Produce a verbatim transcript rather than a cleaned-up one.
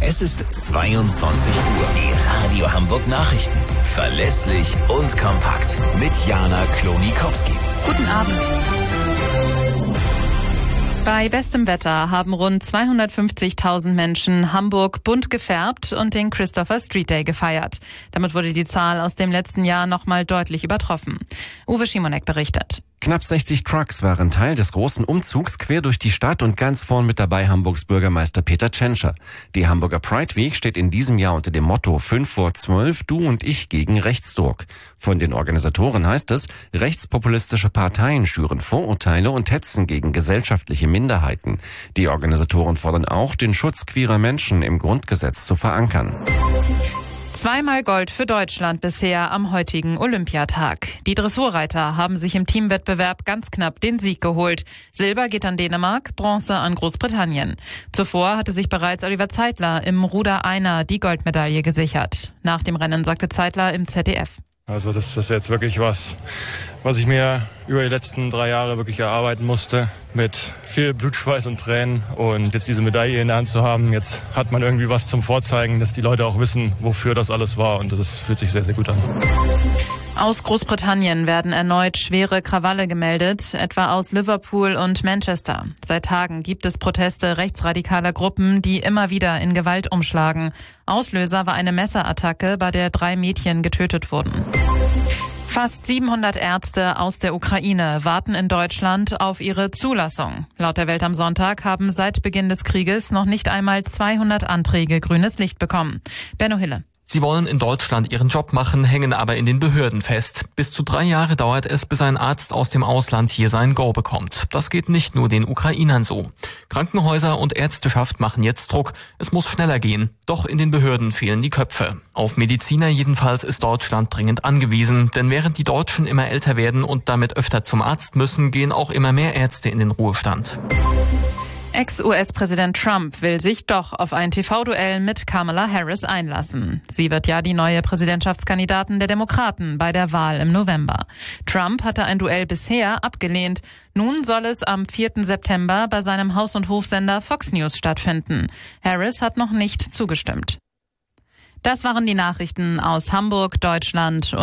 Es ist zweiundzwanzig Uhr. Die Radio Hamburg Nachrichten. Verlässlich und kompakt. Mit Jana Klonikowski. Guten Abend. Bei bestem Wetter haben rund zweihundertfünfzigtausend Menschen Hamburg bunt gefärbt und den Christopher Street Day gefeiert. Damit wurde die Zahl aus dem letzten Jahr nochmal deutlich übertroffen. Uwe Schimonek berichtet. Knapp sechzig Trucks waren Teil des großen Umzugs quer durch die Stadt und ganz vorn mit dabei Hamburgs Bürgermeister Peter Tschentscher. Die Hamburger Pride Week steht in diesem Jahr unter dem Motto fünf vor zwölf, du und ich gegen Rechtsdruck. Von den Organisatoren heißt es, rechtspopulistische Parteien schüren Vorurteile und hetzen gegen gesellschaftliche Minderheiten. Die Organisatoren fordern auch, den Schutz queerer Menschen im Grundgesetz zu verankern. Zweimal Gold für Deutschland bisher am heutigen Olympiatag. Die Dressurreiter haben sich im Teamwettbewerb ganz knapp den Sieg geholt. Silber geht an Dänemark, Bronze an Großbritannien. Zuvor hatte sich bereits Oliver Zeitler im Ruder-Einer die Goldmedaille gesichert. Nach dem Rennen sagte Zeitler im Z D F. Also das ist jetzt wirklich was, was ich mir über die letzten drei Jahre wirklich erarbeiten musste. Mit viel Blut, Schweiß und Tränen. Und jetzt diese Medaille in der Hand zu haben, jetzt hat man irgendwie was zum Vorzeigen, dass die Leute auch wissen, wofür das alles war. Und das fühlt sich sehr, sehr gut an. Aus Großbritannien werden erneut schwere Krawalle gemeldet, etwa aus Liverpool und Manchester. Seit Tagen gibt es Proteste rechtsradikaler Gruppen, die immer wieder in Gewalt umschlagen. Auslöser war eine Messerattacke, bei der drei Mädchen getötet wurden. Fast siebenhundert Ärzte aus der Ukraine warten in Deutschland auf ihre Zulassung. Laut der Welt am Sonntag haben seit Beginn des Krieges noch nicht einmal zweihundert Anträge grünes Licht bekommen. Benno Hille. Sie wollen in Deutschland ihren Job machen, hängen aber in den Behörden fest. Bis zu drei Jahre dauert es, bis ein Arzt aus dem Ausland hier sein Go bekommt. Das geht nicht nur den Ukrainern so. Krankenhäuser und Ärzteschaft machen jetzt Druck. Es muss schneller gehen. Doch in den Behörden fehlen die Köpfe. Auf Mediziner jedenfalls ist Deutschland dringend angewiesen. Denn während die Deutschen immer älter werden und damit öfter zum Arzt müssen, gehen auch immer mehr Ärzte in den Ruhestand. Ex-U S-Präsident Trump will sich doch auf ein T V-Duell mit Kamala Harris einlassen. Sie wird ja die neue Präsidentschaftskandidatin der Demokraten bei der Wahl im November. Trump hatte ein Duell bisher abgelehnt. Nun soll es am vierten September bei seinem Haus- und Hofsender Fox News stattfinden. Harris hat noch nicht zugestimmt. Das waren die Nachrichten aus Hamburg, Deutschland.